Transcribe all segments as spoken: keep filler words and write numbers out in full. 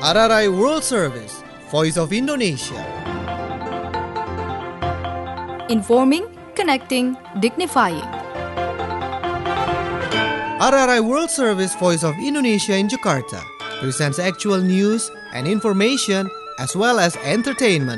R R I World Service, Voice of Indonesia. Informing, connecting, dignifying. R R I World Service, Voice of Indonesia in Jakarta presents actual news and information as well as entertainment.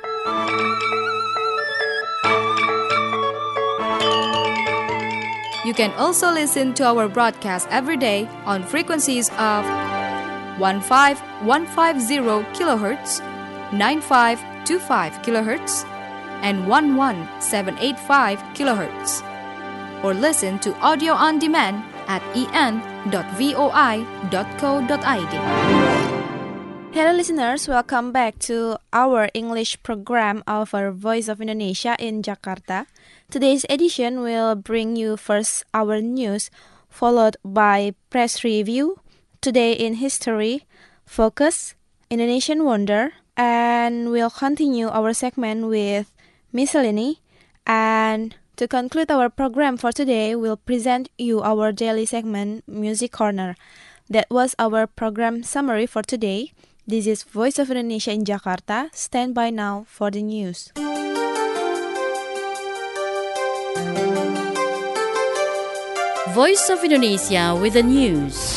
You can also listen to our broadcast every day on frequencies of fifteen fifteen kilohertz, ninety-five twenty-five kilohertz, and eleven seven eighty-five kilohertz. Or listen to audio on demand at e n dot voi dot co dot i d. Hello listeners, welcome back to our English program of our Voice of Indonesia in Jakarta. Today's edition will bring you first our news, followed by press review, Today in History, Focus, Indonesian Wonder, and we'll continue our segment with Miscellany. And to conclude our program for today, we'll present you our daily segment, Music Corner. That was our program summary for today. This is Voice of Indonesia in Jakarta. Stand by now for the news. Voice of Indonesia with the news.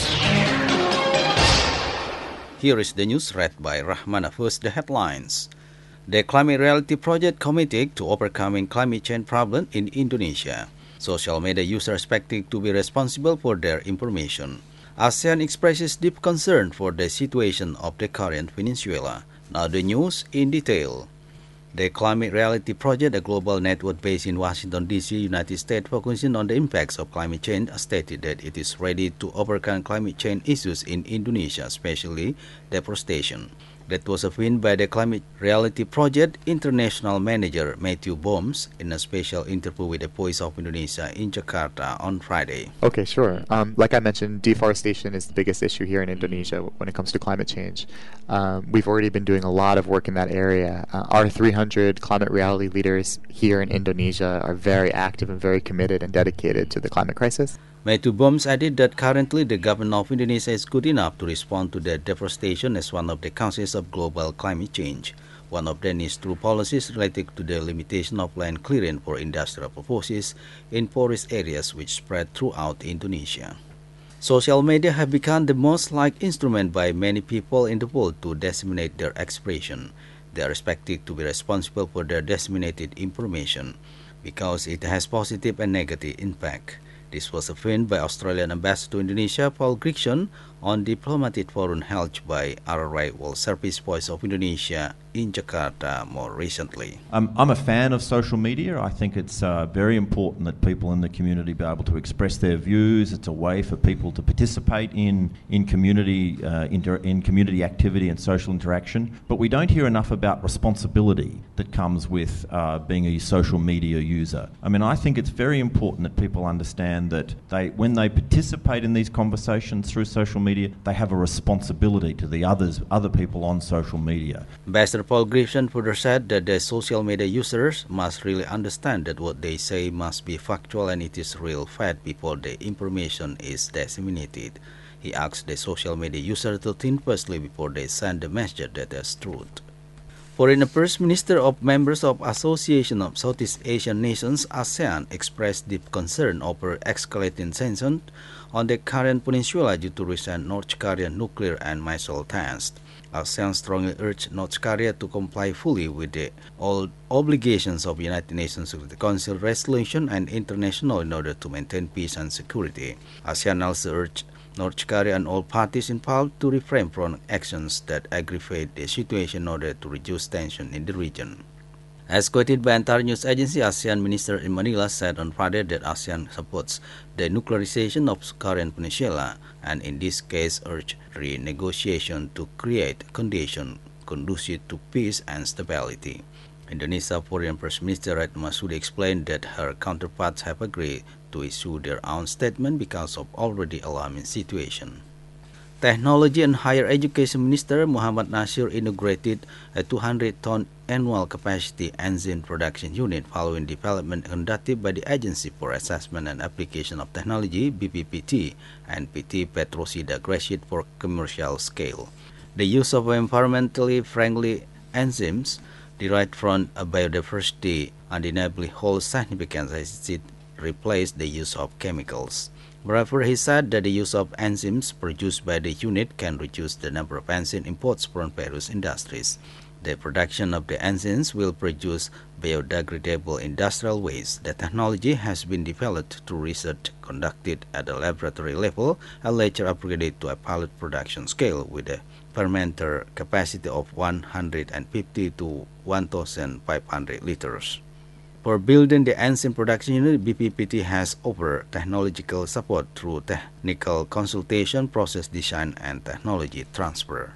Here is the news read by Rahmana. First, the headlines. The Climate Reality Project committed to overcoming climate change problem in Indonesia. Social media users expected to be responsible for their information. ASEAN expresses deep concern for the situation of the Korean Peninsula. Now the news in detail. The Climate Reality Project, a global network based in Washington, D C, United States, focusing on the impacts of climate change, stated that it is ready to overcome climate change issues in Indonesia, especially deforestation. That was affirmed by the Climate Reality Project International Manager Matthew Bohms in a special interview with the Voice of Indonesia in Jakarta on Friday. Okay, sure. Um, like I mentioned, deforestation is the biggest issue here in Indonesia when it comes to climate change. Um, we've already been doing a lot of work in that area. Uh, our three hundred climate reality leaders here in Indonesia are very active and very committed and dedicated to the climate crisis. Matthew Bohms added that currently the government of Indonesia is good enough to respond to the deforestation as one of the causes of global climate change. One of them is through policies related to the limitation of land clearing for industrial purposes in forest areas which spread throughout Indonesia. Social media have become the most liked instrument by many people in the world to disseminate their expression. They are expected to be responsible for their disseminated information because it has positive and negative impact. This was affirmed by Australian Ambassador to Indonesia, Paul Grickson, on diplomatic forum held by R R I World Service, Voice of Indonesia in Jakarta more recently. Um, I'm a fan of social media. I think it's uh, very important that people in the community be able to express their views. It's a way for people to participate in in community uh, inter- in community activity and social interaction. But we don't hear enough about responsibility that comes with uh, being a social media user. I mean, I think it's very important that people understand that they, when they participate in these conversations through social media, they have a responsibility to the others, other people on social media. Ambassador Paul Griffin further said that the social media users must really understand that what they say must be factual and it is real fact before the information is disseminated. He asked the social media user to think firstly before they send the message that is truth. Foreign Affairs Minister of members of Association of Southeast Asian Nations ASEAN expressed deep concern over escalating tensions on the Korean Peninsula due to recent North Korean nuclear and missile tests. ASEAN strongly urged North Korea to comply fully with the all obligations of United Nations Security Council resolution and international in order to maintain peace and security. ASEAN also urged North Korea and all parties involved to refrain from actions that aggravate the situation in order to reduce tension in the region. As quoted by Antar News Agency, ASEAN Minister in Manila said on Friday that ASEAN supports the nuclearization of Korean Peninsula and in this case urged renegotiation to create conditions conducive to peace and stability. Indonesia Foreign Affairs Minister Retno Marsudi explained that her counterparts have agreed to issue their own statement because of already alarming situation. Technology and Higher Education Minister Muhammad Nasir inaugurated a two hundred ton annual capacity engine production unit following development conducted by the Agency for Assessment and Application of Technology B P P T and P T Petrosida Graduate for commercial scale. The use of environmentally friendly enzymes derived from biodiversity undeniably holds significance as it replaced the use of chemicals. Moreover, he said that the use of enzymes produced by the unit can reduce the number of enzyme imports from various industries. The production of the enzymes will produce biodegradable industrial waste. The technology has been developed through research conducted at the laboratory level and later upgraded to a pilot production scale with a fermenter capacity of one hundred fifty to one thousand five hundred liters. For building the enzyme production unit, B P P T has offered technological support through technical consultation, process design, and technology transfer.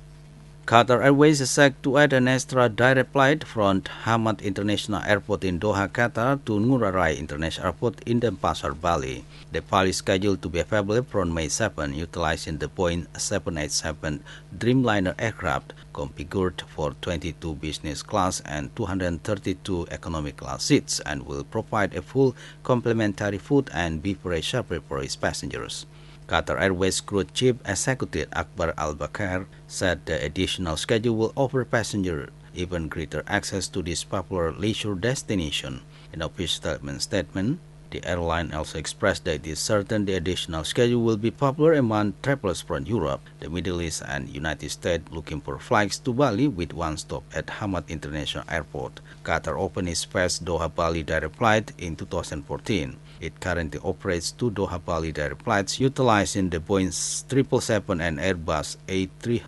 Qatar Airways is set to add an extra direct flight from Hamad International Airport in Doha, Qatar to Ngurah Rai International Airport in Denpasar, Bali. The flight is scheduled to be available from May seventh, utilizing the Boeing seven eighty-seven Dreamliner aircraft configured for twenty-two business class and two hundred thirty-two economic class seats, and will provide a full complimentary food and beverage service for its passengers. Qatar Airways Group Chief Executive Akbar Al-Bakr said the additional schedule will offer passengers even greater access to this popular leisure destination. In an official statement, the airline also expressed that it is certain the additional schedule will be popular among travelers from Europe, the Middle East, and United States looking for flights to Bali with one stop at Hamad International Airport. Qatar opened its first Doha-Bali direct flight in two thousand fourteen. It currently operates two Doha-Bali direct flights utilizing the Boeing triple seven and Airbus A three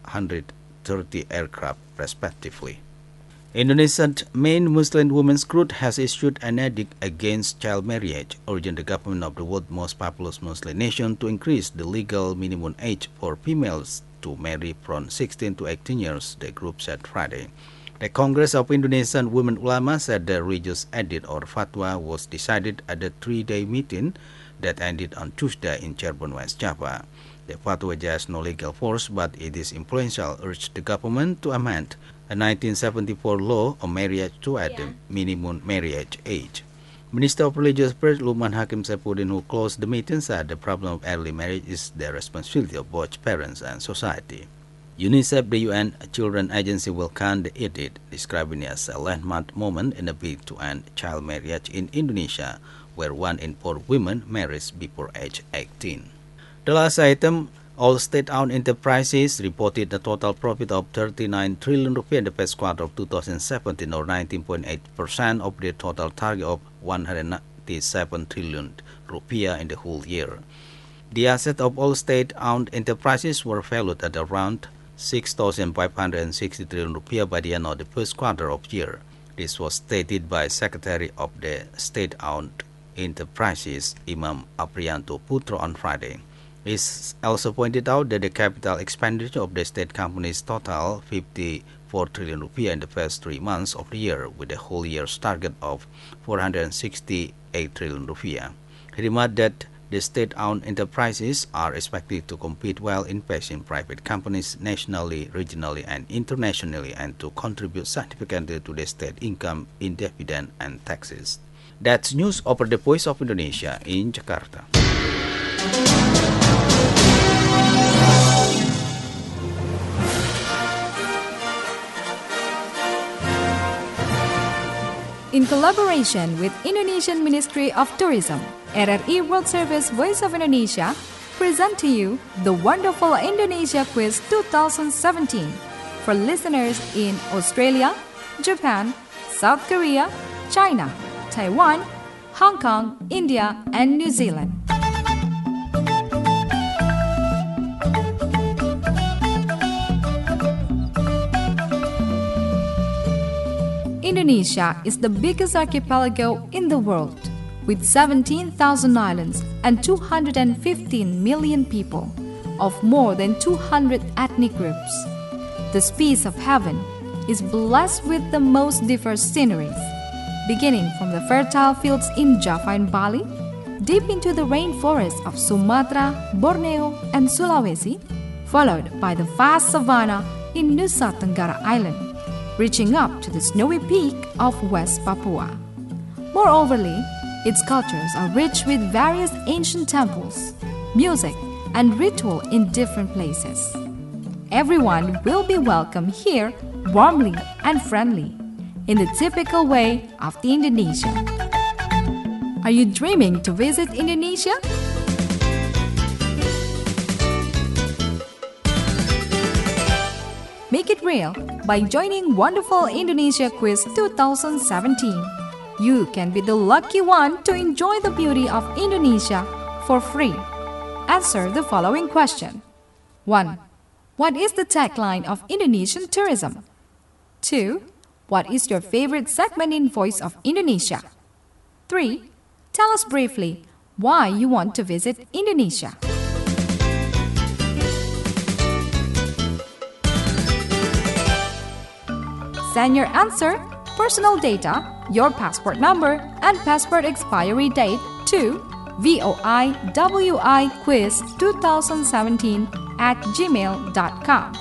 thirty aircraft respectively. Indonesia's main Muslim women's group has issued an edict against child marriage, urging the government of the world's most populous Muslim nation to increase the legal minimum age for females to marry from sixteen to eighteen years, the group said Friday. The Congress of Indonesian Women Ulama said the religious edict or fatwa was decided at a three-day meeting that ended on Tuesday in Cirebon, West Java. The fatwa has no legal force, but it is influential, urged the government to amend a nineteen seventy-four law on marriage to add the minimum marriage age. Minister of Religious Affairs Lukman Hakim Saifuddin, who closed the meeting, said the problem of early marriage is the responsibility of both parents and society. UNICEF, the U N Children's Agency, welcomed the edict, describing it as a landmark moment in the bid to end child marriage in Indonesia, where one in four women marries before age eighteen. The last item, all state-owned enterprises reported a total profit of thirty-nine trillion rupiah in the first quarter of two thousand seventeen, or nineteen point eight percent of the total target of one hundred ninety-seven trillion rupiah in the whole year. The assets of all state-owned enterprises were valued at around six thousand five hundred sixty trillion rupiah by the end of the first quarter of the year. This was stated by Secretary of the State-Owned Enterprises, Imam Aprianto Putro, on Friday. He also pointed out that the capital expenditure of the state companies total fifty-four trillion rupiah in the first three months of the year, with a whole year's target of four hundred sixty-eight trillion rupiah. He remarked that the state-owned enterprises are expected to compete well in facing private companies nationally, regionally, and internationally, and to contribute significantly to the state income in dividend and taxes. That's news over the Voice of Indonesia in Jakarta. In collaboration with Indonesian Ministry of Tourism, R R I World Service Voice of Indonesia present to you the Wonderful Indonesia Quiz twenty seventeen for listeners in Australia, Japan, South Korea, China, Taiwan, Hong Kong, India, and New Zealand. Indonesia is the biggest archipelago in the world, with seventeen thousand islands and two hundred fifteen million people, of more than two hundred ethnic groups. This piece of heaven is blessed with the most diverse sceneries, beginning from the fertile fields in Java and Bali, deep into the rainforests of Sumatra, Borneo, and Sulawesi, followed by the vast savanna in Nusa Tenggara Island, reaching up to the snowy peak of West Papua. Moreoverly, its cultures are rich with various ancient temples, music, and ritual in different places. Everyone will be welcome here warmly and friendly, in the typical way of the Indonesia. Are you dreaming to visit Indonesia? Make it real by joining Wonderful Indonesia Quiz twenty seventeen. You can be the lucky one to enjoy the beauty of Indonesia for free. Answer the following question. one. What is the tagline of Indonesian tourism? two. What is your favorite segment in Voice of Indonesia? three. Tell us briefly why you want to visit Indonesia. Send your answer, personal data, your passport number, and passport expiry date to voiwiquiz twenty seventeen at gmail dot com.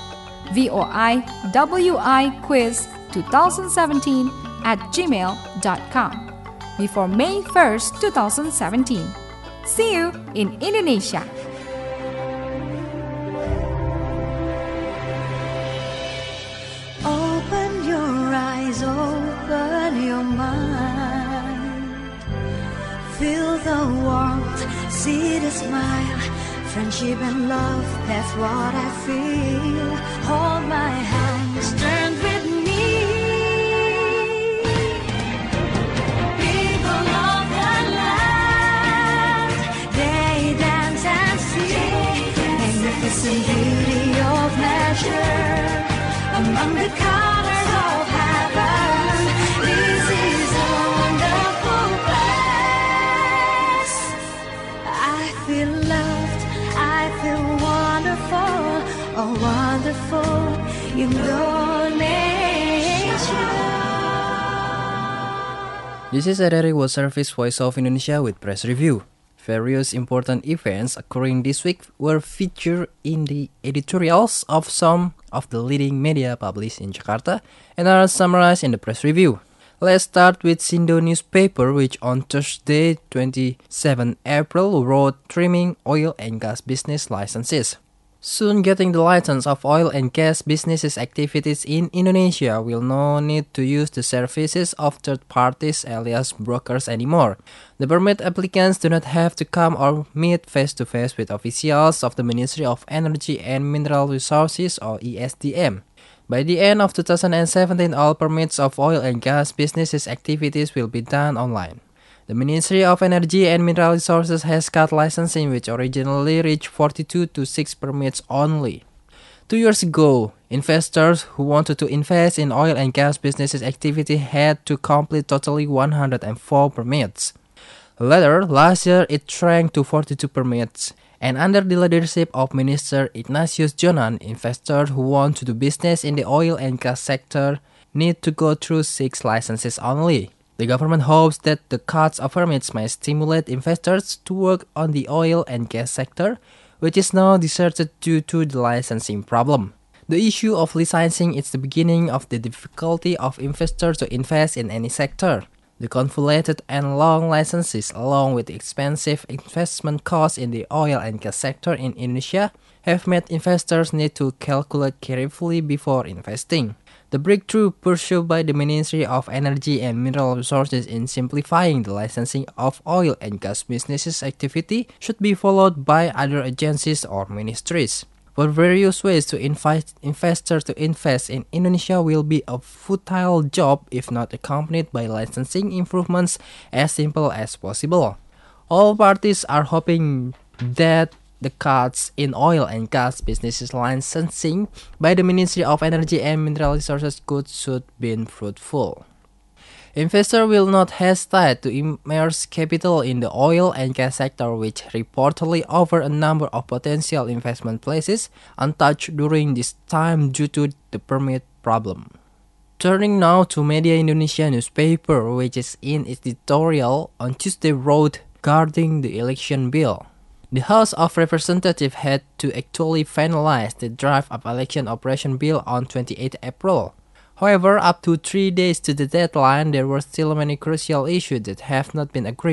voiwiquiz twenty seventeen at gmail dot com before May first, twenty seventeen. See you in Indonesia! Open your eyes, open your mind. Feel the warmth, see the smile. Friendship and love, that's what I feel. Hold my hands, turn with me. People of the land, they dance and sing. Magnificent beauty of nature, among the colors of heaven. This is a wonderful place. I feel loved, I feel wonderful, oh wonderful Indonesia. This is a Dari World Service Voice of Indonesia with press review. Various important events occurring this week were featured in the editorials of some of the leading media published in Jakarta and are summarized in the press review. Let's start with Sindo newspaper, which on Thursday, twenty-seventh April, wrote trimming oil and gas business licenses. Soon getting the license of oil and gas businesses activities in Indonesia will no need to use the services of third parties alias brokers anymore. The permit applicants do not have to come or meet face-to-face with officials of the Ministry of Energy and Mineral Resources or E S D M. By the end of two thousand seventeen, all permits of oil and gas businesses activities will be done online. The Ministry of Energy and Mineral Resources has cut licensing, which originally reached forty-two to six permits only. Two years ago, investors who wanted to invest in oil and gas businesses activity had to complete totally one hundred four permits. Later, last year it shrank to forty-two permits. And under the leadership of Minister Ignatius Jonan, investors who want to do business in the oil and gas sector need to go through six licenses only. The government hopes that the cuts of permits may stimulate investors to work on the oil and gas sector, which is now deserted due to the licensing problem. The issue of licensing is the beginning of the difficulty of investors to invest in any sector. The convoluted and long licenses, along with the expensive investment costs in the oil and gas sector in Indonesia, have made investors need to calculate carefully before investing. The breakthrough pursued by the Ministry of Energy and Mineral Resources in simplifying the licensing of oil and gas businesses activity should be followed by other agencies or ministries. For various ways to invite investors to invest in Indonesia will be a futile job if not accompanied by licensing improvements as simple as possible. All parties are hoping that the cuts in oil and gas businesses licensing by the Ministry of Energy and Mineral Resources could should be fruitful. Investors will not hesitate to immerse capital in the oil and gas sector, which reportedly offer a number of potential investment places untouched during this time due to the permit problem. Turning now to Media Indonesia newspaper, which is in its editorial on Tuesday wrote regarding the election bill. The House of Representatives had to actually finalize the draft of election operation bill on twenty-eighth April. However, up to three days to the deadline, there were still many crucial issues that have not been agreed.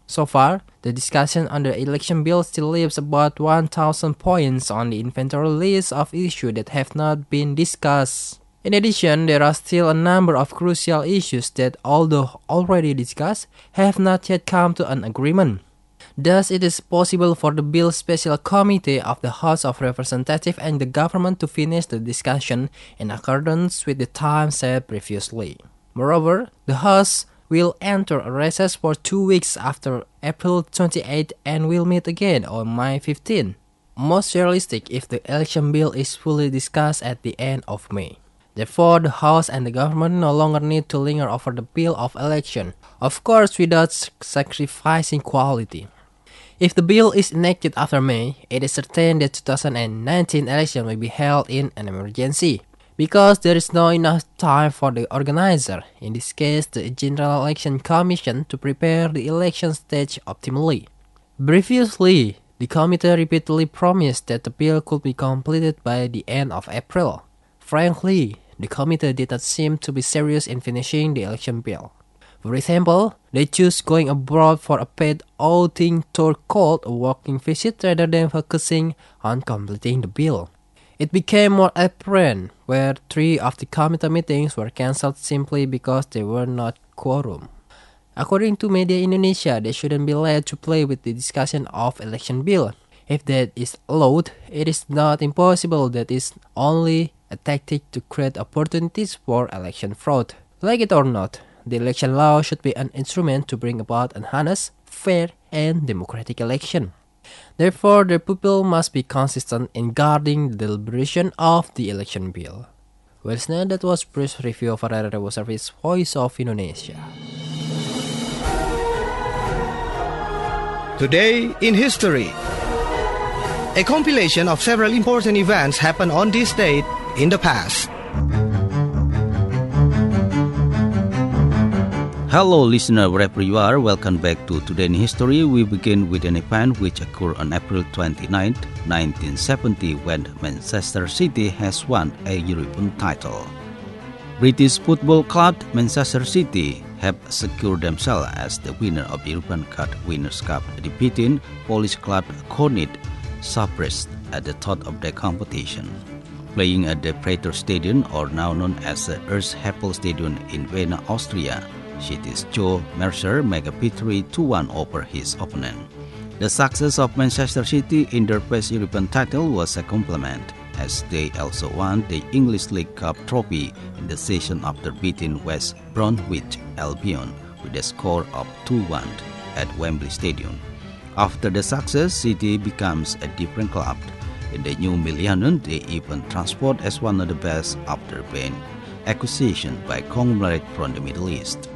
So far, the discussion on the election bill still leaves about one thousand points on the inventory list of issues that have not been discussed. In addition, there are still a number of crucial issues that, although already discussed, have not yet come to an agreement. Thus, it is possible for the Bill Special Committee of the House of Representatives and the government to finish the discussion in accordance with the time set previously. Moreover, the House will enter a recess for two weeks after April twenty-eighth and will meet again on May fifteenth. Most realistic if the election bill is fully discussed at the end of May. Therefore, the House and the government no longer need to linger over the bill of election, of course without sacrificing quality. If the bill is enacted after May, it is certain that two thousand nineteen election will be held in an emergency, because there is not enough time for the organizer, in this case the General Election Commission, to prepare the election stage optimally. Previously, the committee repeatedly promised that the bill could be completed by the end of April. Frankly, the committee did not seem to be serious in finishing the election bill. For example, they chose going abroad for a paid outing tour called a working visit rather than focusing on completing the bill. It became more apparent where three of the committee meetings were cancelled simply because they were not quorum. According to Media Indonesia, they shouldn't be allowed to play with the discussion of election bill. If that is allowed, it is not impossible that it's only a tactic to create opportunities for election fraud. Like it or not, the election law should be an instrument to bring about an honest, fair, and democratic election. Therefore, the people must be consistent in guarding the deliberation of the election bill. Well, now that was brief review of our radio service Voice of Indonesia. Today in History. A compilation of several important events happened on this date in the past. Hello listener, wherever you are, welcome back to Today in History. We begin with an event which occurred on April twenty-ninth, nineteen seventy, when Manchester City has won a European title. British football club Manchester City have secured themselves as the winner of the European Cup Winners' Cup, defeating Polish club Kornit Zabrze at the top of the competition. Playing at the Prater Stadium, or now known as the Erzheppel Stadium in Vienna, Austria, City's Joe Mercer made a victory two one over his opponent. The success of Manchester City in their first European title was a compliment, as they also won the English League Cup trophy in the season after beating West Bromwich Albion with a score of two one at Wembley Stadium. After the success, City becomes a different club. In the new millennium, they even transport as one of the best after being acquisition by conglomerate from the Middle East.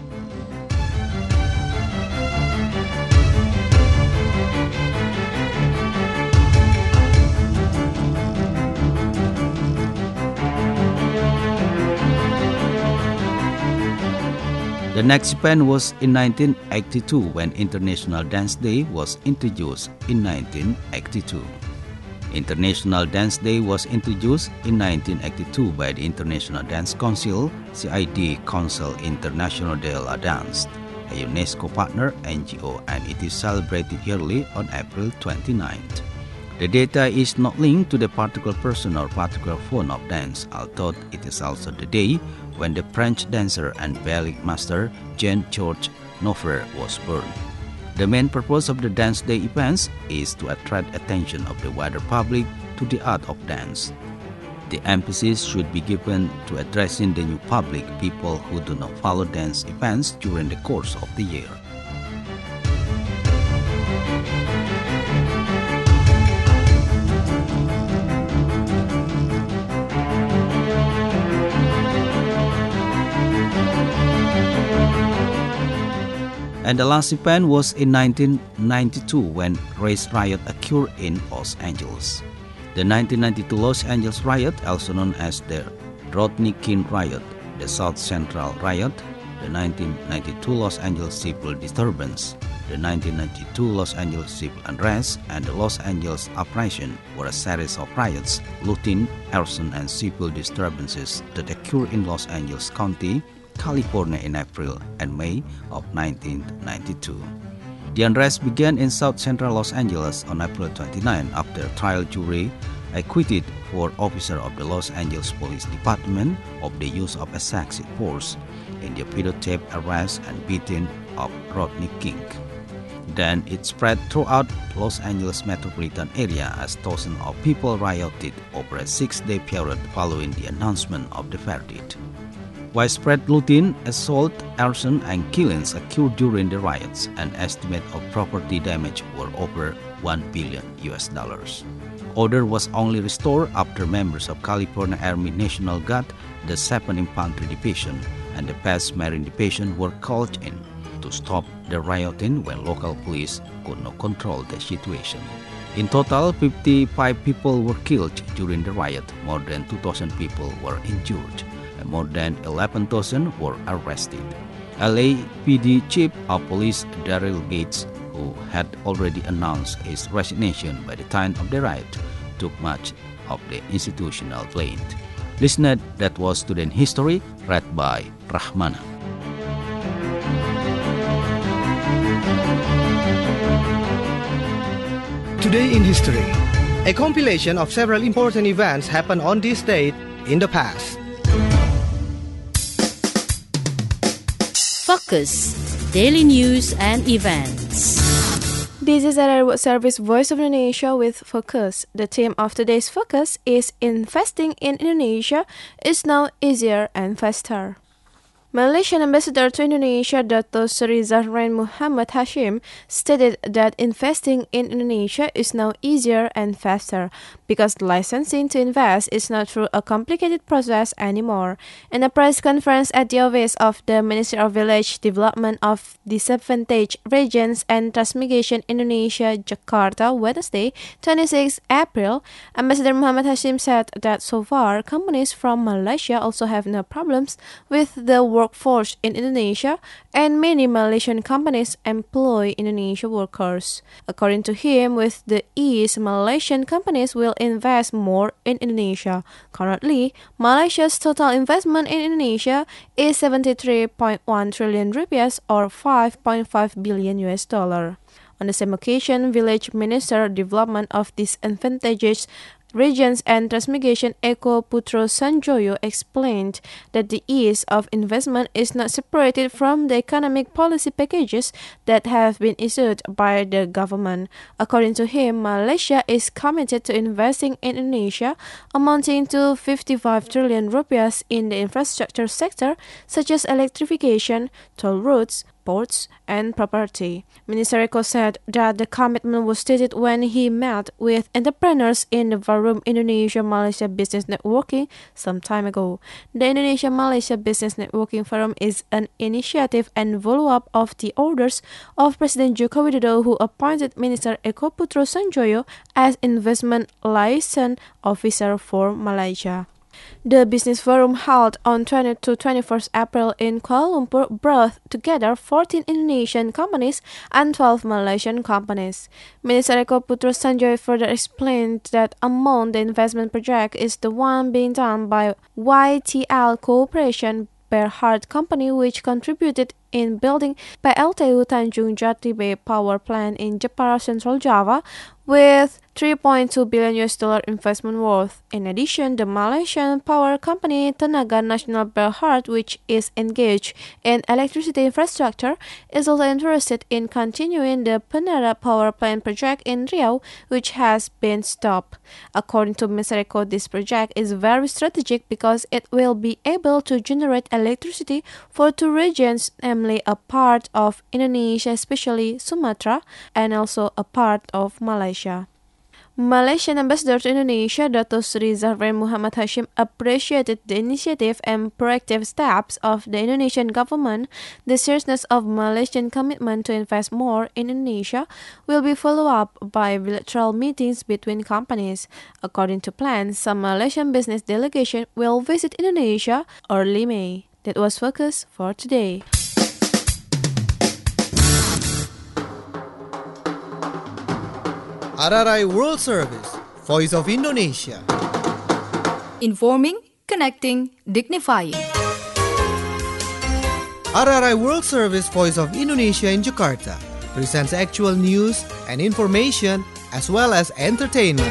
The next event was in nineteen eighty-two, when International Dance Day was introduced in nineteen eighty-two. International Dance Day was introduced in nineteen eighty-two by the International Dance Council, C I D Council International de la Danse, a UNESCO partner N G O, and it is celebrated yearly on April twenty-ninth. The data is not linked to the particular person or particular form of dance, although it is also the day when the French dancer and ballet master Jean-Georges Nouvel was born. The main purpose of the Dance Day events is to attract attention of the wider public to the art of dance. The emphasis should be given to addressing the new public, people who do not follow dance events during the course of the year. And the last event was in nineteen ninety-two, when race riot occurred in Los Angeles. The nineteen ninety-two Los Angeles riot, also known as the Rodney King riot, the South Central riot, the nineteen ninety-two Los Angeles civil disturbance, the nineteen ninety-two Los Angeles civil unrest, and the Los Angeles uprising were a series of riots, looting, arson, and civil disturbances that occurred in Los Angeles County, California in April and May of nineteen ninety-two. The unrest began in South Central Los Angeles on April twenty-ninth after a trial jury acquitted four officers of the Los Angeles Police Department of the use of excessive force in the videotaped arrest and beating of Rodney King. Then it spread throughout Los Angeles metropolitan area as thousands of people rioted over a six-day period following the announcement of the verdict. Widespread looting, assault, arson, and killings occurred during the riots. An estimate of property damage were over one billion U S dollars. Order was only restored after members of California Army National Guard, the second Infantry Division, and the first Marine Division were called in to stop the rioting when local police could not control the situation. In total, fifty-five people were killed during the riot, more than two thousand people were injured, and more than eleven thousand were arrested. L A P D Chief of Police Daryl Gates, who had already announced his resignation by the time of the riot, took much of the institutional blame. Listener, that was Student History, read by Rahmana. Today in History, a compilation of several important events happened on this date in the past. Focus, daily news and events. This is our World Service Voice of Indonesia with Focus. The theme of today's Focus is Investing in Indonesia is now easier and faster. Malaysian Ambassador to Indonesia Dato Seri Zahrain Muhammad Hashim stated that investing in Indonesia is now easier and faster because licensing to invest is not through a complicated process anymore. In a press conference at the office of the Ministry of Village Development of Disadvantaged Regions and Transmigration Indonesia, Jakarta, Wednesday, twenty-sixth April, Ambassador Muhammad Hashim said that so far, companies from Malaysia also have no problems with the workforce in Indonesia, and many Malaysian companies employ Indonesian workers. According to him, with the ease, Malaysian companies will invest more in Indonesia. Currently, Malaysia's total investment in Indonesia is seventy-three point one trillion rupiahs or five point five billion U S dollar. On the same occasion, Village Minister of Development of Disadvantaged Regions and Transmigration Eko Putro Sanjoyo explained that the ease of investment is not separated from the economic policy packages that have been issued by the government. According to him, Malaysia is committed to investing in Indonesia, amounting to fifty-five trillion rupiahs in the infrastructure sector, such as electrification, toll roads, ports, and property. Minister Eko said that the commitment was stated when he met with entrepreneurs in the Forum Indonesia-Malaysia Business Networking some time ago. The Indonesia-Malaysia Business Networking Forum is an initiative and follow-up of the orders of President Joko Widodo, who appointed Minister Eko Putro Sanjoyo as Investment Liaison Officer for Malaysia. The Business Forum held on twentieth to twenty-first April in Kuala Lumpur brought together fourteen Indonesian companies and twelve Malaysian companies. Minister Eko Putro Sanjoyo further explained that among the investment project is the one being done by Y T L Corporation Berhad Company, which contributed in building P L T U Tanjung Jati Bay Power Plant in Jepara, Central Java, with three point two billion U S dollar investment worth. In addition, the Malaysian power company Tenaga Nasional Berhad, which is engaged in electricity infrastructure, is also interested in continuing the Penara Power Plant project in Riau, which has been stopped. According to Mister Eko, this project is very strategic because it will be able to generate electricity for two regions, namely a part of Indonesia, especially Sumatra, and also a part of Malaysia. Malaysian Ambassador to Indonesia Dato Seri Zahrain Muhammad Hashim appreciated the initiative and proactive steps of the Indonesian government. The seriousness of Malaysian commitment to invest more in Indonesia will be followed up by bilateral meetings between companies. According to plans, some Malaysian business delegation will visit Indonesia early May. That was Focus for today. R R I World Service, Voice of Indonesia. Informing, connecting, dignifying. R R I World Service, Voice of Indonesia in Jakarta presents actual news and information as well as entertainment.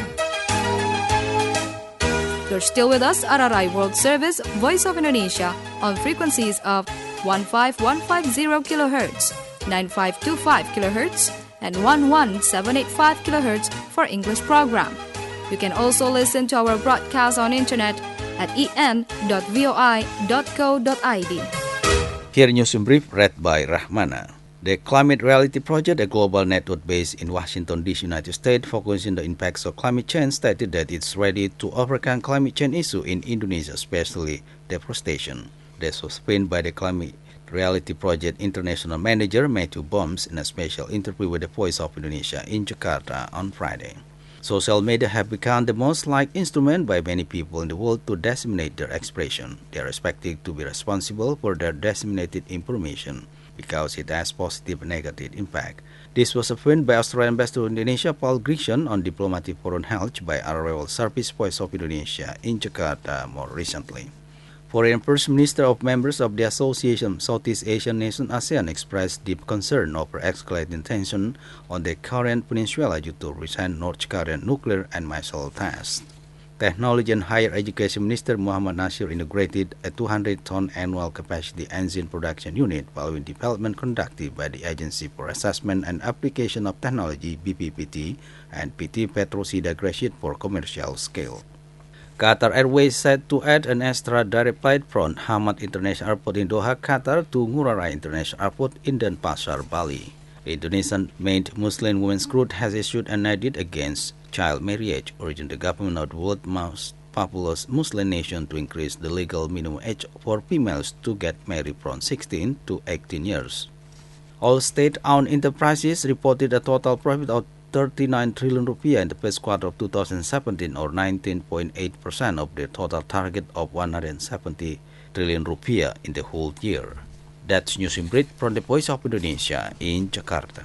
You're still with us at R I World Service, Voice of Indonesia, on frequencies of one five one five zero kilohertz, nine five two five kilohertz, and one one seven eight five kilohertz for English program. You can also listen to our broadcast on internet at e n dot voi dot co dot i d. Here News in Brief, read by Rahmana. The Climate Reality Project, a global network based in Washington, D C, United States, focusing on the impacts of climate change, stated that it's ready to overcome climate change issue in Indonesia, especially deforestation. This was pinned by the Climate Reality Project International Manager Matthew Bombs in a special interview with the Voice of Indonesia in Jakarta on Friday. Social media have become the most liked instrument by many people in the world to disseminate their expression. They are expected to be responsible for their disseminated information because it has positive and negative impact. This was affirmed by Australian Ambassador to Indonesia Paul Grisham on Diplomatic Foreign Health by Arrival Service Voice of Indonesia in Jakarta more recently. Foreign First Minister of members of the Association of Southeast Asian Nations ASEAN expressed deep concern over escalating tension on the Korean Peninsula due to recent North Korean nuclear and missile tests. Technology and Higher Education Minister Muhammad Nasir inaugurated a two hundred ton annual capacity engine production unit following development conducted by the Agency for Assessment and Application of Technology B P P T and P T Petrosida Graduate for commercial scale. Qatar Airways set to add an extra direct flight from Hamad International Airport in Doha, Qatar to Ngurah Rai International Airport in Denpasar, Bali. The Indonesian-made Muslim Women's Group has issued an edict against child marriage, urging the government of the world's most populous Muslim nation to increase the legal minimum age for females to get married from sixteen to eighteen years. All state-owned enterprises reported a total profit of thirty-nine trillion rupiah in the first quarter of two thousand seventeen, or nineteen point eight percent of the total target of one hundred seventy trillion rupiah in the whole year. That's News in Brief from the Voice of Indonesia in Jakarta.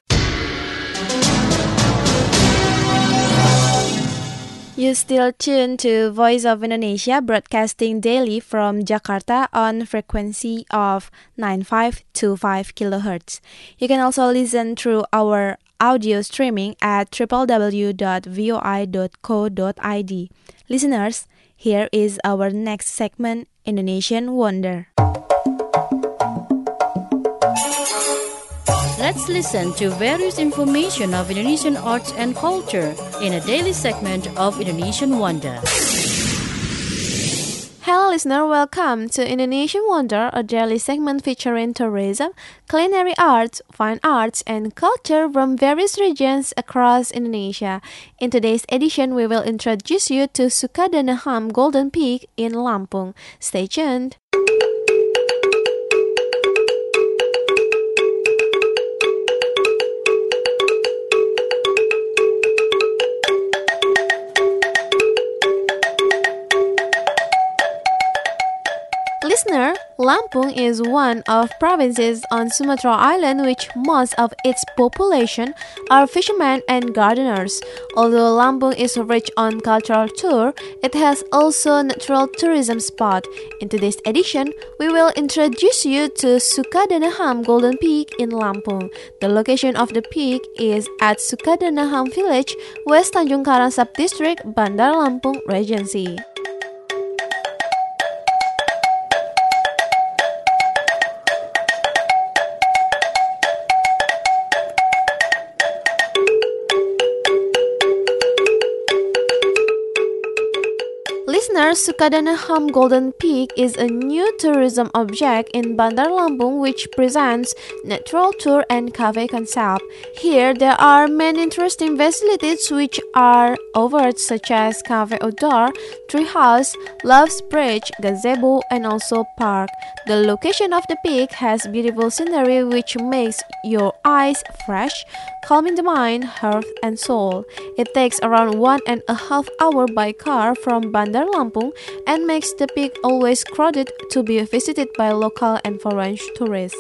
You still tune to Voice of Indonesia, broadcasting daily from Jakarta on frequency of nine five two five kilohertz. You can also listen through our audio streaming at w w w dot voi dot co dot i d. Listeners, here is our next segment, Indonesian Wonder. Let's listen to various information of Indonesian arts and culture in a daily segment of Indonesian Wonder. Hello listener, welcome to Indonesian Wonder, a daily segment featuring tourism, culinary arts, fine arts, and culture from various regions across Indonesia. In today's edition, we will introduce you to Sukadanaham Golden Peak in Lampung. Stay tuned. Listener, Lampung is one of provinces on Sumatra Island which most of its population are fishermen and gardeners. Although Lampung is rich on cultural tour, it has also natural tourism spot. In today's edition, we will introduce you to Sukadanaham Golden Peak in Lampung. The location of the peak is at Sukadanaham Village, West Tanjung Karang Sub-District, Bandar Lampung Regency. Listeners, Sukadanaham Golden Peak is a new tourism object in Bandar Lampung which presents natural tour and cafe concept. Here, there are many interesting facilities which are offered such as cafe outdoor, treehouse, Love's Bridge, gazebo, and also park. The location of the peak has beautiful scenery which makes your eyes fresh, calming the mind, heart, and soul. It takes around one and a half hour by car from Bandar Lampung and makes the peak always crowded to be visited by local and foreign tourists.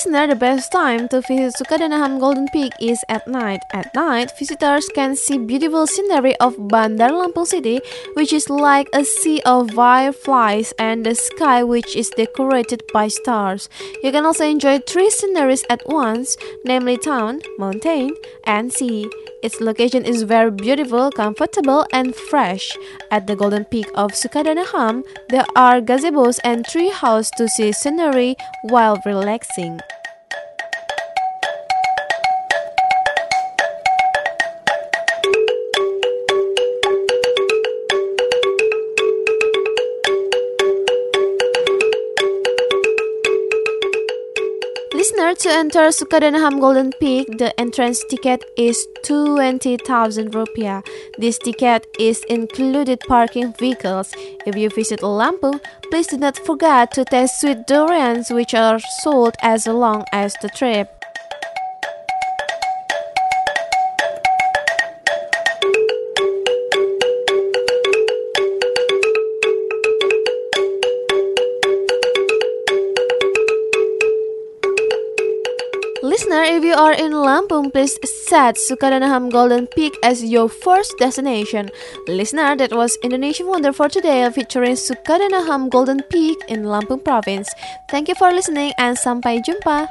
listener, the best time to visit Sukadanaham Golden Peak is at night. At night, visitors can see beautiful scenery of Bandar Lampung City, which is like a sea of fireflies, and the sky which is decorated by stars. You can also enjoy three sceneries at once, namely town, mountain, and sea. Its location is very beautiful, comfortable, and fresh. At the Golden Peak of Sukadanaham, there are gazebos and tree houses to see scenery while relaxing. Listener, to enter Sukadanaham Golden Peak, the entrance ticket is twenty thousand rupiah. This ticket is included parking vehicles. If you visit Lampung, please do not forget to taste sweet durians which are sold as long as the trip. Listener, if you are in Lampung, please set Sukadanaham Golden Peak as your first destination. Listener, that was Indonesian Wonder for today, featuring Sukadanaham Golden Peak in Lampung Province. Thank you for listening and sampai jumpa.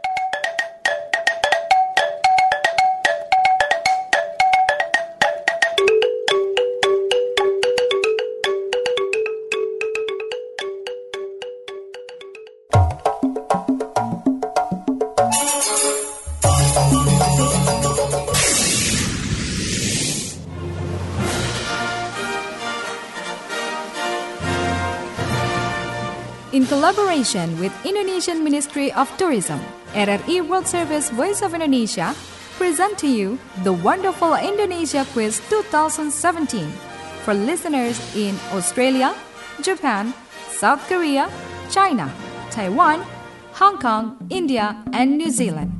In collaboration with Indonesian Ministry of Tourism, R R I World Service Voice of Indonesia present to you the Wonderful Indonesia Quiz twenty seventeen for listeners in Australia, Japan, South Korea, China, Taiwan, Hong Kong, India, and New Zealand.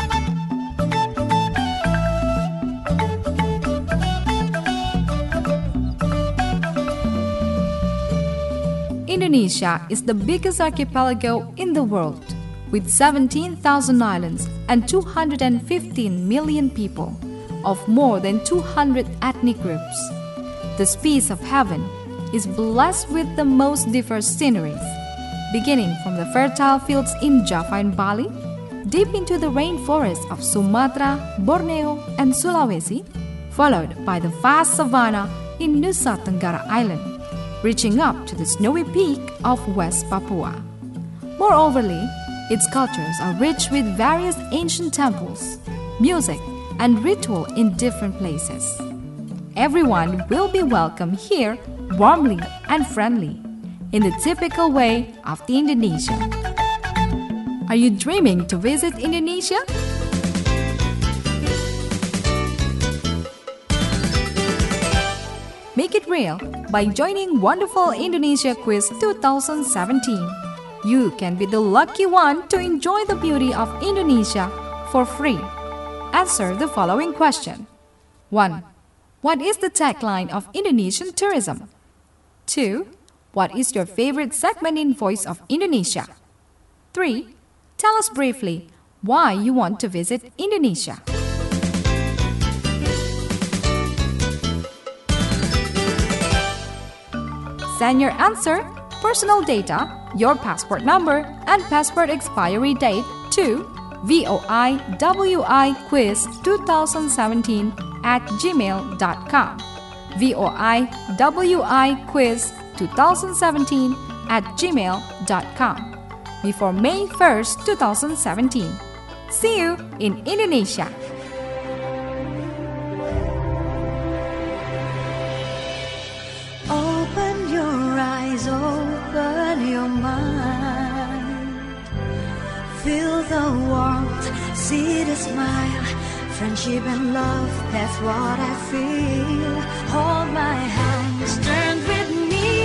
Indonesia is the biggest archipelago in the world, with seventeen thousand islands and two hundred fifteen million people, of more than two hundred ethnic groups. This piece of heaven is blessed with the most diverse sceneries, beginning from the fertile fields in Java and Bali, deep into the rainforests of Sumatra, Borneo, and Sulawesi, followed by the vast savanna in Nusa Tenggara Island, reaching up to the snowy peak of West Papua. Moreoverly, its cultures are rich with various ancient temples, music, and ritual in different places. Everyone will be welcome here warmly and friendly, in the typical way of the Indonesian. Are you dreaming to visit Indonesia? Make it real by joining Wonderful Indonesia Quiz twenty seventeen. You can be the lucky one to enjoy the beauty of Indonesia for free. Answer the following question. one. What is the tagline of Indonesian tourism? two. What is your favorite segment in Voice of Indonesia? three. Tell us briefly why you want to visit Indonesia. Send your answer, personal data, your passport number, and passport expiry date to voiwiquiz twenty seventeen at gmail dot com. voiwiquiz twenty seventeen at gmail dot com before May first, twenty seventeen. See you in Indonesia! Open your eyes, open your mind. Feel the warmth, see the smile. Friendship and love, that's what I feel. Hold my hand, stand with me.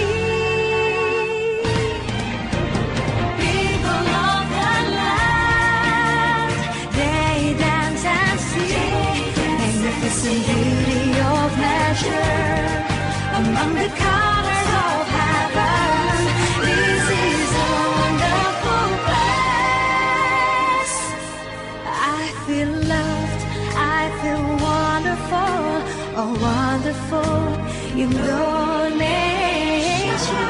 People of the land, they dance and sing. Magnificent beauty of nature among the colors of heaven. This is a wonderful place. wonderful Indonesia.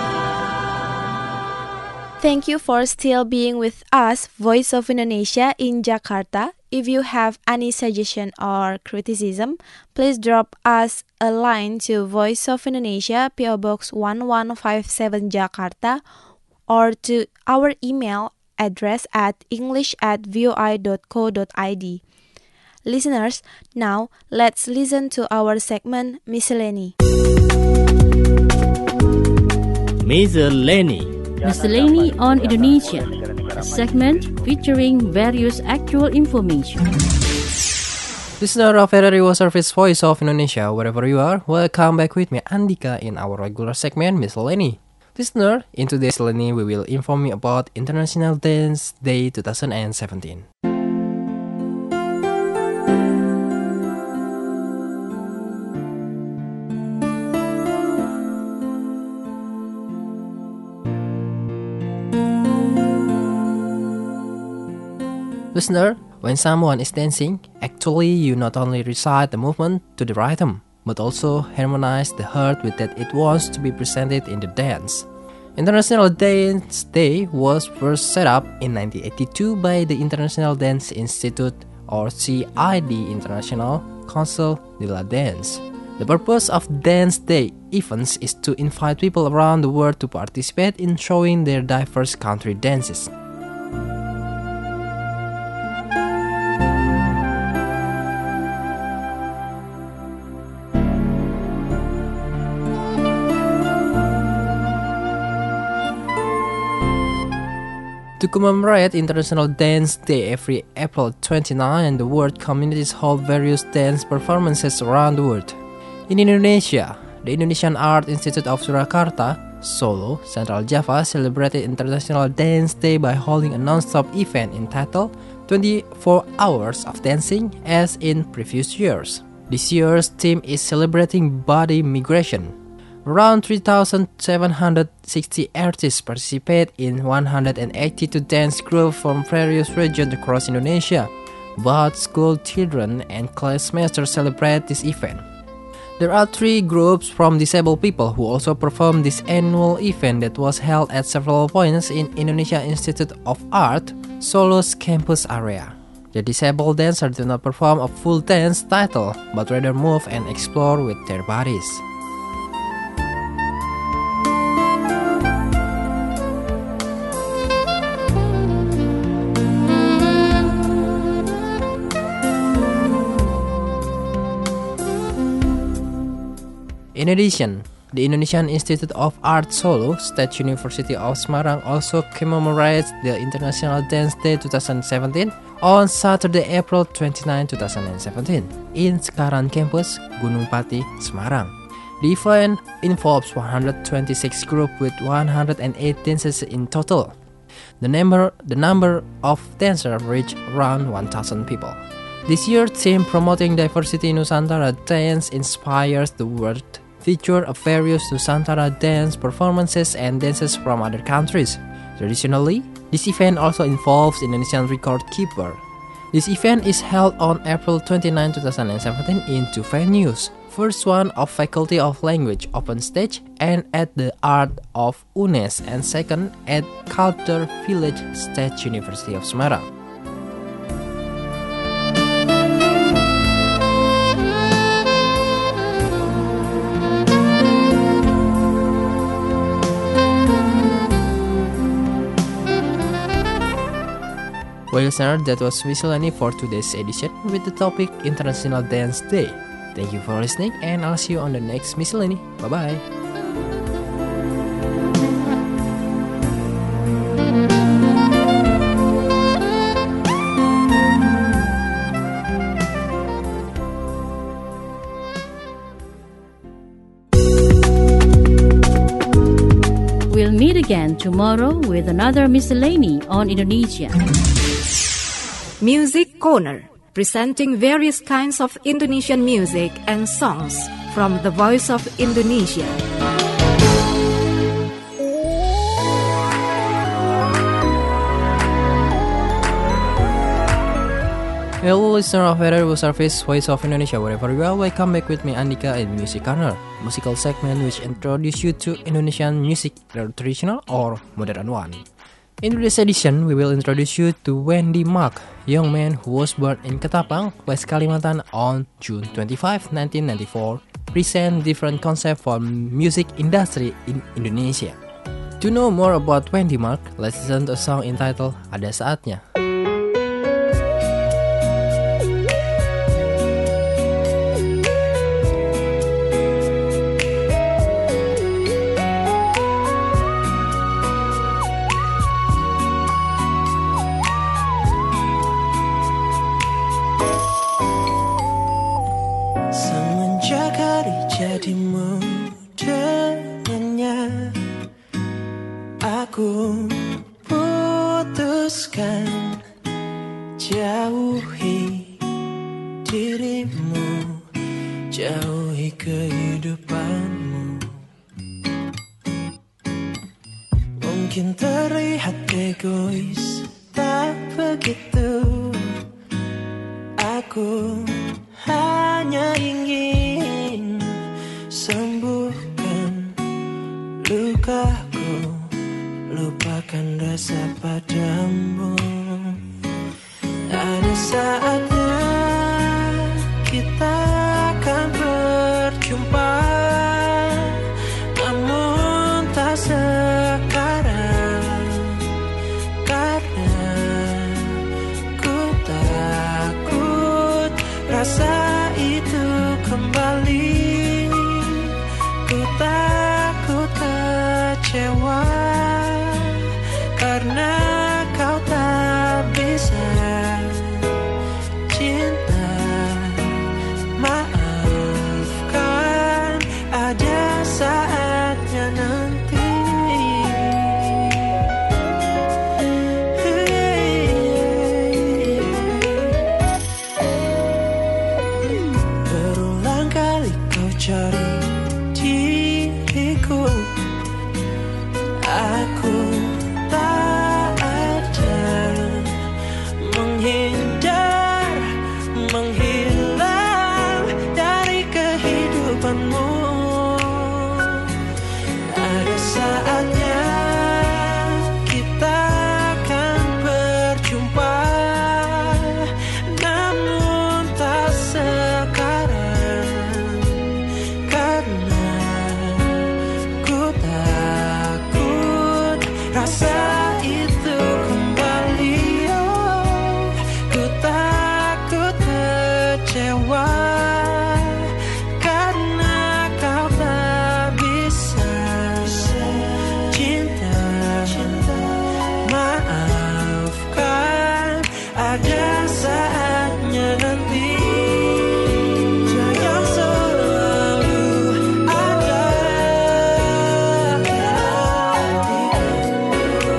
Thank you for still being with us, Voice of Indonesia in Jakarta. If you have any suggestion or criticism, please drop us a line to Voice of Indonesia, P O Box one one five seven Jakarta, or to our email address at english at voi dot co dot id. Listeners, now let's listen to our segment Miscellany. Miscellany. Miscellany on Indonesia, a segment featuring various actual information. Listener of R R I World Service Voice of Indonesia, wherever you are, welcome back with me Andika in our regular segment Miscellany. Listener, in today's Miscellany we will inform you about International Dance Day twenty seventeen. Listener, when someone is dancing, actually you not only recite the movement to the rhythm, but also harmonize the heart with that it wants to be presented in the dance. International Dance Day was first set up in nineteen eighty-two by the International Dance Institute, or C I D International Council de la Danse. The purpose of Dance Day events is to invite people around the world to participate in showing their diverse country dances. To commemorate International Dance Day every April twenty-ninth, the world communities hold various dance performances around the world. In Indonesia, the Indonesian Art Institute of Surakarta, Solo, Central Java celebrated International Dance Day by holding a non-stop event entitled twenty-four hours of Dancing as in previous years. This year's theme is celebrating body migration. Around three thousand seven hundred sixty artists participate in one hundred eighty-two dance groups from various regions across Indonesia. Both school children and classmates celebrate this event. There are three groups from disabled people who also perform this annual event that was held at several points in Indonesia Institute of Art, Solo's campus area. The disabled dancers do not perform a full dance title, but rather move and explore with their bodies. In addition, the Indonesian Institute of Art Solo, State University of Semarang also commemorates the International Dance Day twenty seventeen on Saturday, April twenty-ninth, twenty seventeen in Sekarang Campus, Gunung Pati, Semarang. The event involves one hundred twenty-six groups with one hundred eight dances in total. The number, the number of dancers reached around one thousand people. This year's theme promoting diversity Nusantara dance inspires the world. Feature of various Nusantara dance performances and dances from other countries. Traditionally, this event also involves Indonesian record keeper. This event is held on April twenty-ninth, twenty seventeen in two venues. First one of Faculty of Language Open Stage and at the Art of U N E S, and second at Culture Village State University of Semarang. Well, listener, that was Miscellany for today's edition with the topic International Dance Day. Thank you for listening, and I'll see you on the next Miscellany. Bye-bye. We'll meet again tomorrow with another Miscellany on Indonesia. Music Corner, presenting various kinds of Indonesian music and songs from the Voice of Indonesia. Hello listener of Radio Service Voice of Indonesia, wherever you are, welcome back with me Andika in Music Corner, musical segment which introduce you to Indonesian music, either traditional or modern one. In today's edition, we will introduce you to Wendy Mark, young man who was born in Ketapang, West Kalimantan on June twenty-fifth, nineteen ninety-four, present different concept for music industry in Indonesia. To know more about Wendy Mark, let's listen to a song entitled Ada Saatnya. Semenjak hari jadimu dengannya, aku putuskan jauhi dirimu, jauhi kehidupanmu. Mungkin terlihat egois, tak begitu. Aku hanya ingin sembuhkan lukaku, lupakan rasa padamu. Ada saatnya kita akan berjumpa, namun tak sekarang, karena ku takut rasa itu kembali. Ku takut kecewa karena kau tak bisa cinta. Maafkan, ada saatnya nanti. Berulang kali kau cari diriku, aku tak ada, menghindar, menghilang dari kehidupanmu. Ada saatnya kita akan berjumpa, namun tak sekarang, karena ku takut rasa itu kembali. Oh, ku takut kecewa karena kau tak bisa cinta. Maafkan, ada saatnya nanti. Sayang selalu ada di hatiku,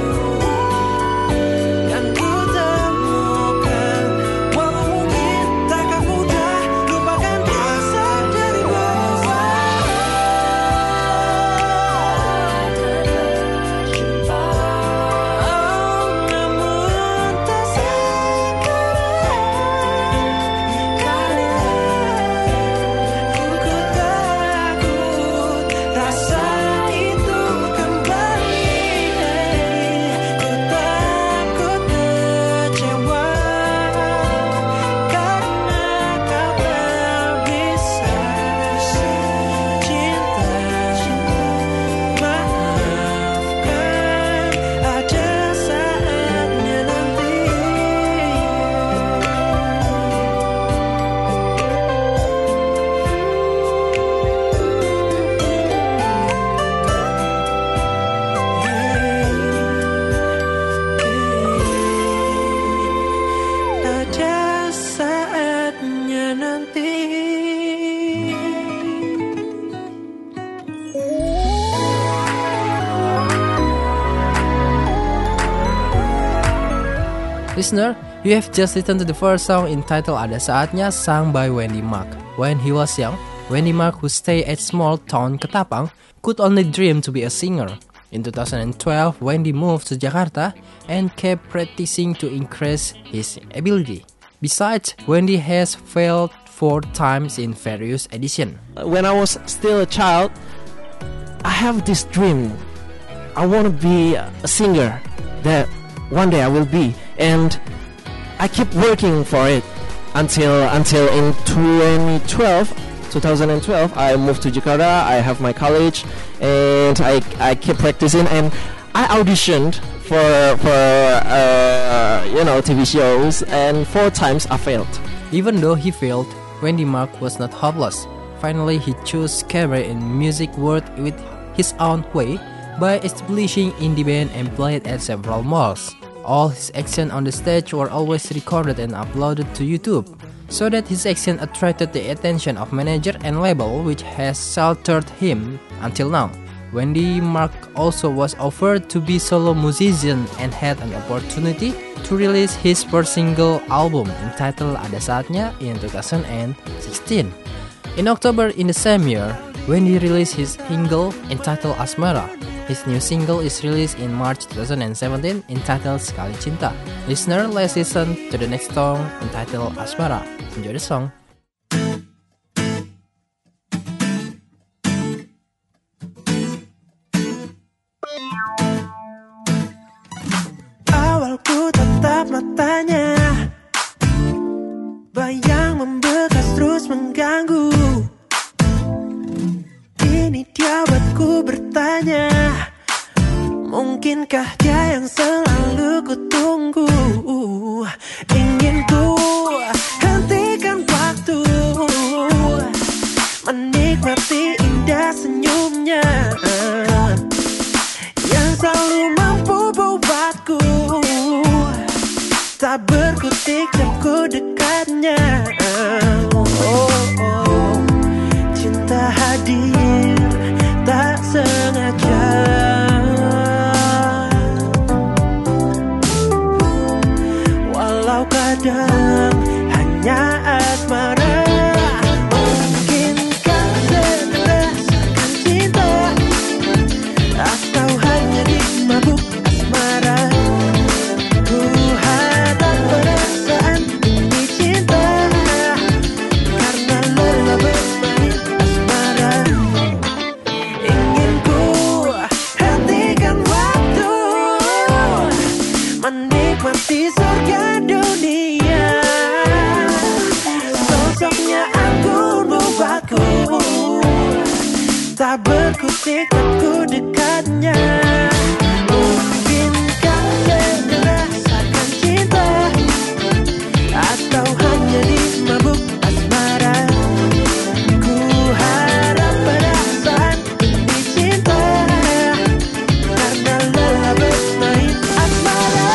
dan ku temukan walau mungkin takkan mudah lupakan rasa dari bawah. Oh, namun tak sekarang, karena ku takut rasa itu kembali. Ku takut kecewa karena kau tak bisa cinta. Maafkan, ada saatnya nanti. Ada saatnya nanti. Listener, you have just listened to the first song entitled Ada Saatnya, sung by Wendy Mark. When he was young, Wendy Mark, who stayed at small town Ketapang, could only dream to be a singer. In two thousand twelve, Wendy moved to Jakarta and kept practicing to increase his ability. Besides, Wendy has failed four times in various editions. When I was still a child, I have this dream. I want to be a singer that one day I will be, and I keep working for it until until in twenty twelve, I moved to Jakarta. I have my college, and I I keep practicing, and I auditioned for for uh, you know T V shows, and four times I failed. Even though he failed, Wendy Mark was not hopeless. Finally, he chose career in music world with his own way by establishing indie band and played at several malls. All his actions on the stage were always recorded and uploaded to YouTube, so that his action attracted the attention of manager and label, which has sheltered him until now. Wendy Mark also was offered to be solo musician and had an opportunity to release his first single album entitled Ada Saatnya in two thousand sixteen. In October in the same year, Wendy released his single entitled Asmara. His new single is released in March twenty seventeen entitled Sekali Cinta. Listener, let's listen to the next song entitled Asmara. Enjoy the song. Awalku tatap matanya, bayang membekas terus mengganggu. Ini dia buatku bertanya, mungkinkah dia yang selalu ku tunggu? Ingin ku hentikan waktu, menikmati indah senyumnya yang selalu mampu membuatku tak berkutik jauh dekatnya. Oh, oh, cinta hadir tak sengaja, walau kadang hanya asmara. Mungkinkah sedang rasakan cinta, atau hanya dimabuk asmara? Ku harap perasaan ini cinta, karena lelah bermain asmara. Ingin ku hentikan waktu, menikmati surga dunia. Sosoknya anggun membuatku tak berkutik aku dekatnya. Mungkinkah sedang rasakan cinta, atau hanya dimabuk asmara? Ku harap perasaan ini cinta, karena lelah bermain asmara.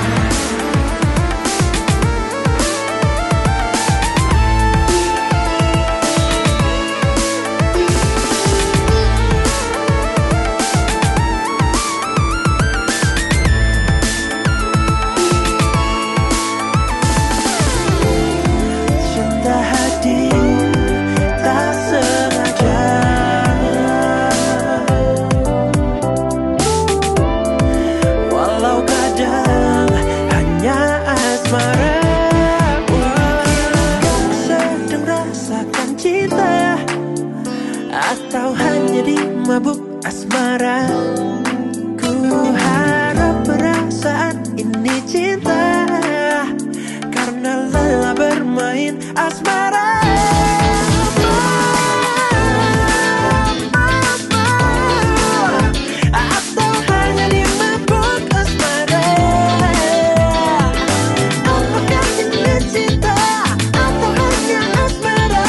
Cinta hadir tak sengaja, walau kadang hanya asmara. Mungkinkah sedang rasakan cinta, atau hanya dimabuk asmara? Ku harap perasaan ini cinta, karena lelah bermain asmara. Atau hanya dimabuk asmara? Apakah ini cinta, atau hanya asmara?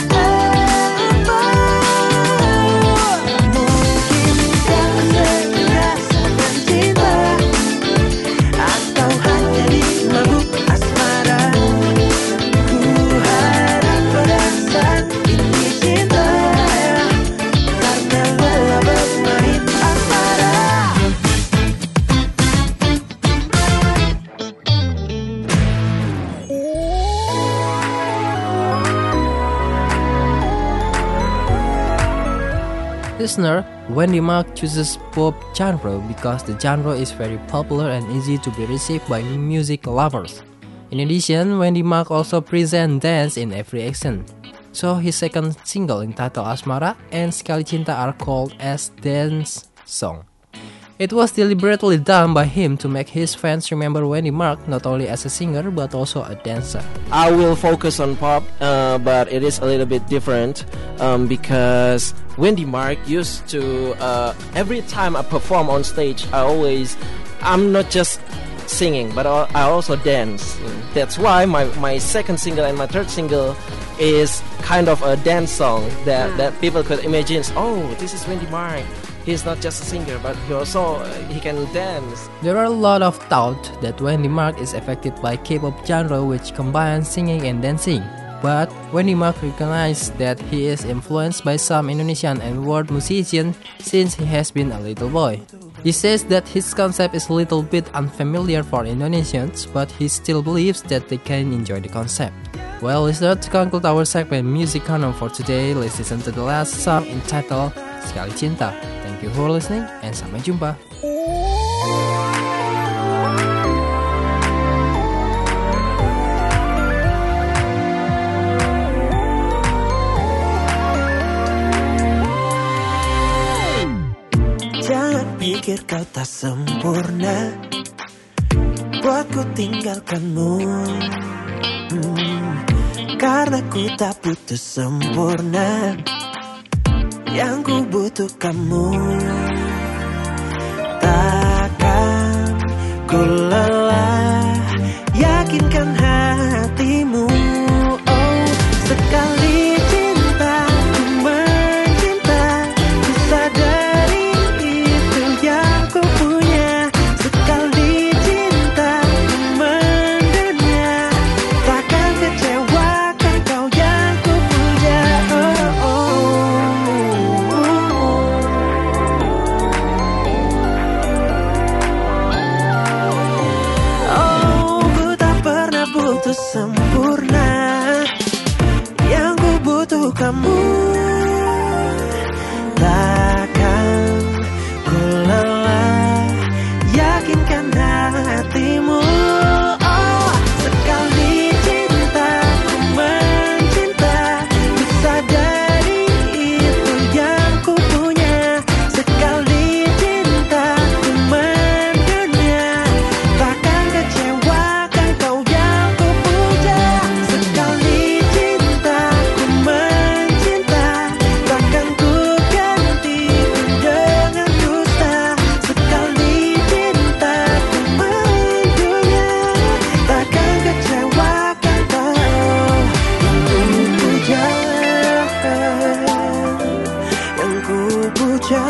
Mungkinkah sedang rasakan cinta, atau hanya dimabuk asmara? Ku harap perasaan ini cinta, karena lelah bermain asmara. Listener, Wendy Mark chooses pop genre because the genre is very popular and easy to be received by music lovers. In addition, Wendy Mark also presents dance in every action. So his second single entitled Asmara and Sekali Cinta are called as dance song. It was deliberately done by him to make his fans remember Wendy Mark not only as a singer but also a dancer. I will focus on pop, uh, but it is a little bit different um, because Wendy Mark used to, uh, every time I perform on stage, I always, I'm not just singing, but I also dance. Mm. That's why my, my second single and my third single is kind of a dance song that, mm. that people could imagine, oh, this is Wendy Mark. He's not just a singer, but he also uh, he can dance. There are a lot of thought that Wendy Mark is affected by K-pop genre, which combines singing and dancing. But Wendy Mark recognized that he is influenced by some Indonesian and world musicians since he has been a little boy. He says that his concept is a little bit unfamiliar for Indonesians, but he still believes that they can enjoy the concept. Well, listeners, to conclude our segment Music Canon for today, let's listen to the last song entitled Sekali Cinta. Thank you for listening and sampai jumpa. Jangan pikir kau tak sempurna, buatku tinggalkanmu. hmm, Karena ku tak butuh sempurna, yang ku butuh kamu. Takkan ku lelah yakinkan hatimu. Oh, sekali cinta ku mencinta, ku sadari itu yang ku punya. Sekali cinta ku mendunia, takkan kecewakan kau yang ku punya. Oh, oh. Sempurna, yang ku butuh kamu. Takkan ku lelah yakinkan hatimu. Oh, sekali cinta ku mencinta, ku sadari itu yang ku punya. Sekali cinta ku mendunia, takkan kecewakan kau yang ku puja. Sekali cinta ku mencinta, takkan ku gantikan dengan dusta. Sekali cinta ku mendunia, takkan kecewakan kau yang ku puja, yang ku puja.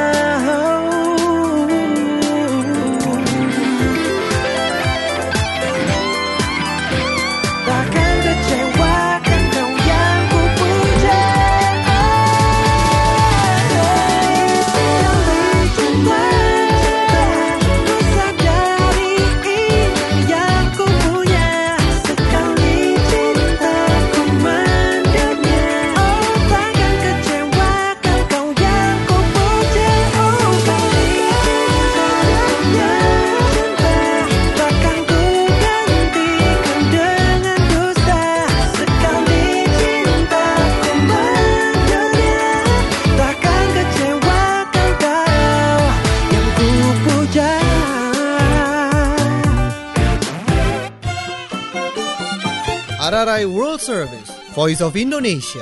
Takkan kecewakan kau yang ku puja. Sekali cinta, ku sadari itu yang ku punya. Sekali cinta ku mendunia, oh, takkan kecewakan kau yang ku puja. Oh, sekali cinta ku mencinta, takkan ku gantikan dengan dusta. Sekali cinta ku mendunia, takkan kecewakan kau yang ku puja. Ararai World Service, Voice of Indonesia.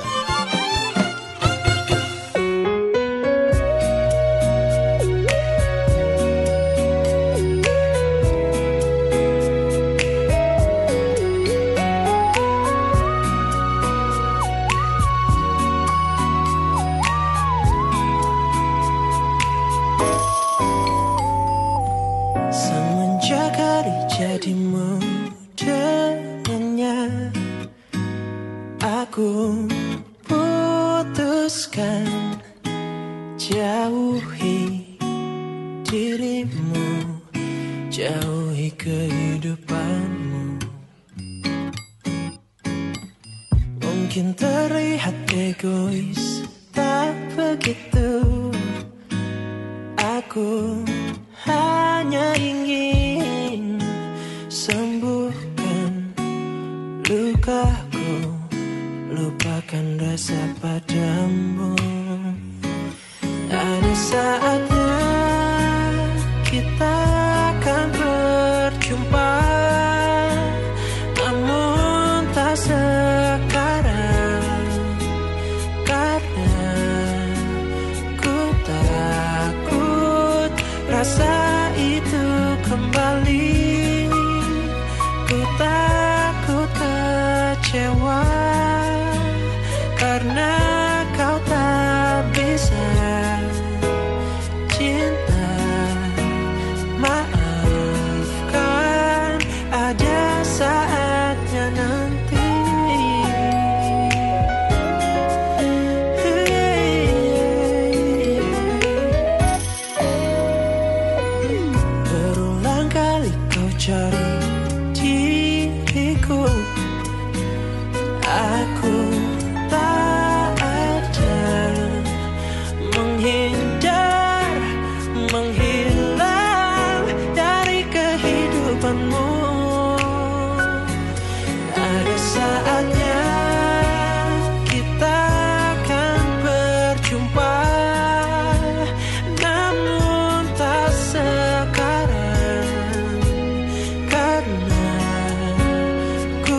Semenjak hari jadimu dengannya, aku putuskan jauhi dirimu, jauhi kehidupanmu. Mungkin terlihat egois, tak begitu. Aku hanya ingin sembuhkan rasa padamu. Ada saatnya kita akan berjumpa, namun tak sekarang, karena ku takut rasa itu kembali. Ku takut kecewa karena kau tak bisa cinta. Maafkan, ada saatnya nanti. Berulang kali kau cari diriku, aku tak ada, menghindar, menghilang dari kehidupanmu. Ada saatnya kita akan berjumpa, namun tak sekarang, karena ku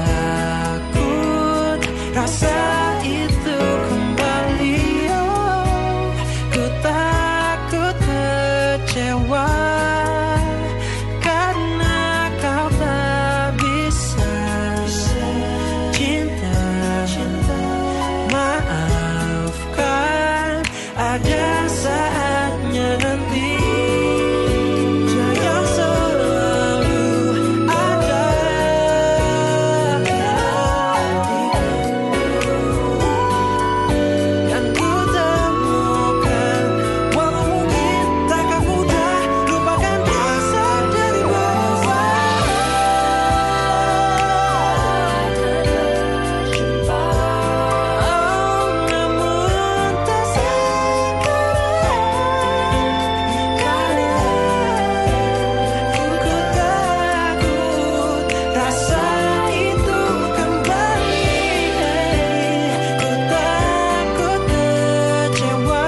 takut rasa itu kembali. Oh, ku takut kecewa karena kau tak bisa cinta. Maafkan, ada saatnya nanti. Yang selalu ada yang ku temukan, walau mungkin takkan mudah lupakan rasa dari bawah. Oh, namun tak sekarang, karena ku takut rasa itu kembali. Ku takut kecewa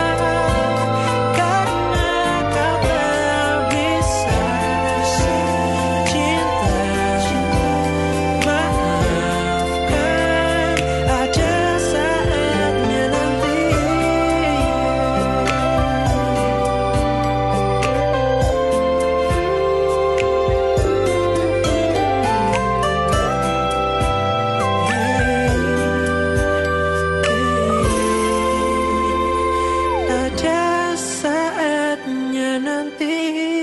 karena kau tak bisa cinta. Maafkan, ada saatnya nanti. Ada saatnya nanti.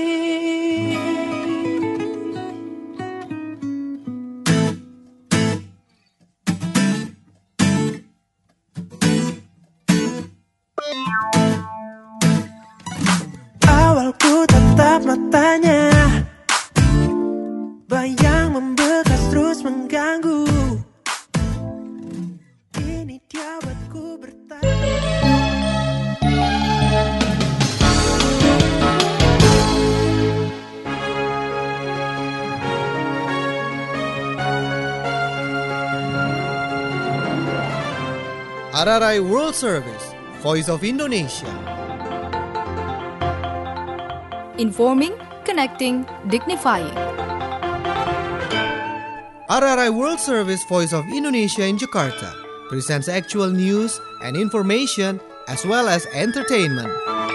Awal ku tatap matanya, bayang membekas terus mengganggu. Ini dia buatku bertanya. R R I World Service, Voice of Indonesia. Informing, connecting, dignifying. R R I World Service, Voice of Indonesia in Jakarta presents actual news and information as well as entertainment.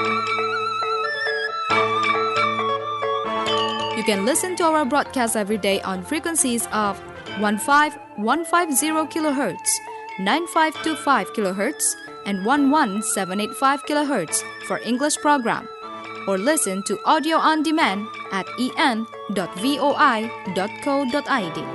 You can listen to our broadcast every day on frequencies of fifteen fifty kilohertz, ninety-five twenty-five kilohertz, and eleven seven eighty-five kilohertz for English program. Or listen to audio on demand at e n dot voi dot co dot i d.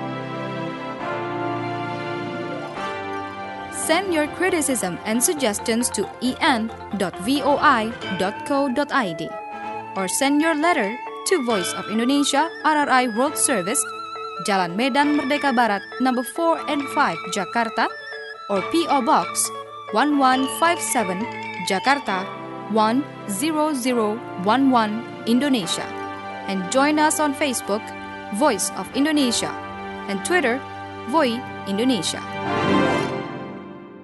Send your criticism and suggestions to e n dot voi dot co dot i d or send your letter to Voice of Indonesia R R I World Service, Jalan Medan Merdeka Barat, number four and five, Jakarta, or P O Box one one five seven, Jakarta one zero zero one one, Indonesia. And join us on Facebook, Voice of Indonesia, and Twitter, Voi Indonesia.